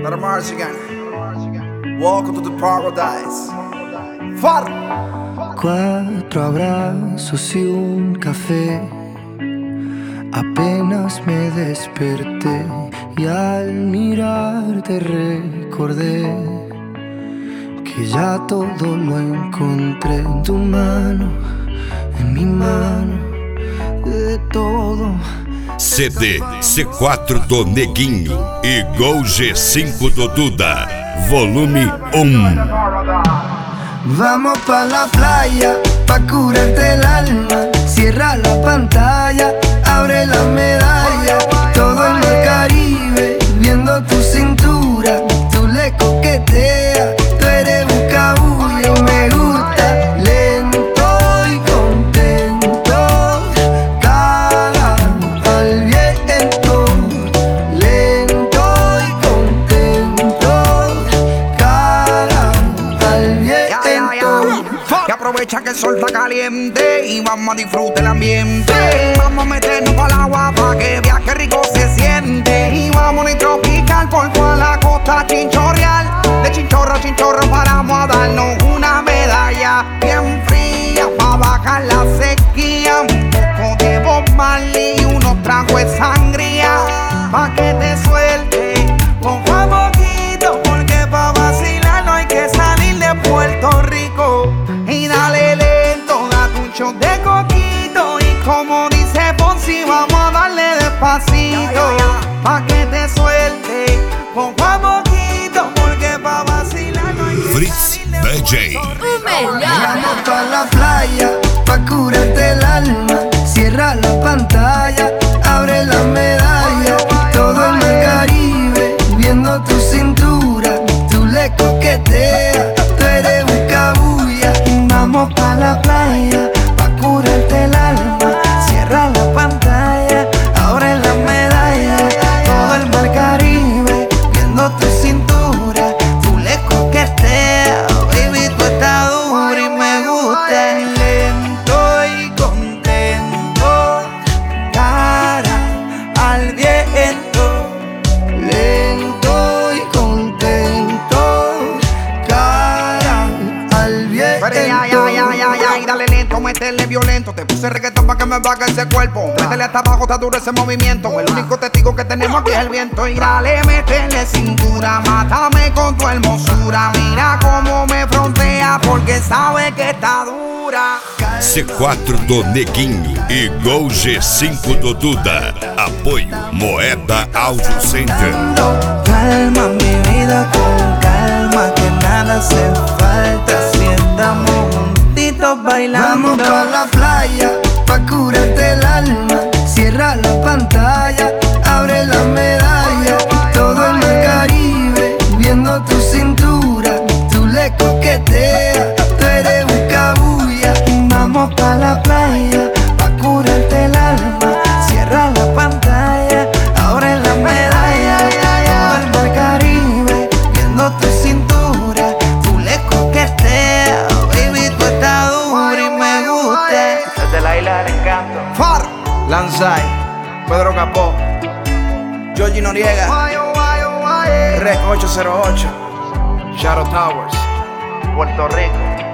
Let Mars again. Welcome to the paradise. Far. 4 abrazos y un café. Apenas me desperté y al mirarte recordé que ya todo lo encontré en tu mano, en mi mano, de todo. CD C4 do Neguinho e Gol G5 do Duda, volume 1. Vamos pa' la playa, pa' curarte el alma. Cierra la pantalla, abre la medalla. Todo el mar Caribe, viendo tu cintura. Tú le coqueteas, tú eres buscabullo. Me gusta, lento y contento. Cara al viento, lento y contento. Cara al viento. Que aprovecha que el sol está caliente y vamos a disfrutar el ambiente. Vamos a meternos para el agua pa' que viaje rico se siente. Y vamos a tropical por toda la costa chinchorreal. De chinchorro a chinchorro paramos a darnos una medalla bien fría pa' bajar la sequía. Un poco de Bob Marley y unos tragos de sangría pa' que te suelte poco a poquito, porque pa' vacilar no hay que salir de Puerto Rico. Y dale lento, date un shot de coquito. Y como dice Ponzi, vamos a darle despacito pa' que te suelte poco a poquito, porque pa' vacilar no hay que Fritz salir de DJ. Vamos pa' la playa, pa' curarte el alma. Cierra la pantalla, abre la medalla. Todo el mar Caribe, viendo tu cintura. Tú le coqueteas, tú eres buscabulla. Vamos pa' la playa, pa' curarte el alma. Cierra la pantalla, abre la medalla. Todo el mar Caribe, viendo tu cintura. Tú le coqueteas, baby, tú estás dura y me gusta. Lento y contento, cara al viento. Lento y contento, cara al viento. Y dale lento, métele violento. Te puse reggaetón pa' que me baje ese cuerpo. Métele hasta abajo, está duro ese movimiento. El único testigo que tenemos aquí es el viento. Y dale, métele cintura, mátame con tu hermosura. Mira cómo me frontea porque sabe que está dura. C4 do Neguinho e Gol G5 do Duda. Apoio Moeda Audio Center. Calma mi vida con calma, que nada hace falta si estamos juntitos bailando. Vamos pa' la playa, pa' curarte el alma. Cierra la pantalla, abre la medalla. Todo el mar Caribe, viendo tu cintura. Tú le coqueteas, tú eres buscabulla. Vamos pa' la playa, pa' curarte el alma. Cierra la pantalla, abre la medalla. Todo el mar Caribe, viendo tu cintura. Tú le coqueteas, baby, tú estás dura y me gusta. Desde la isla del encanto. Far. Lanzai, Pedro Capó, Georgie Noriega, Rec 808, Shadow Towers, Puerto Rico.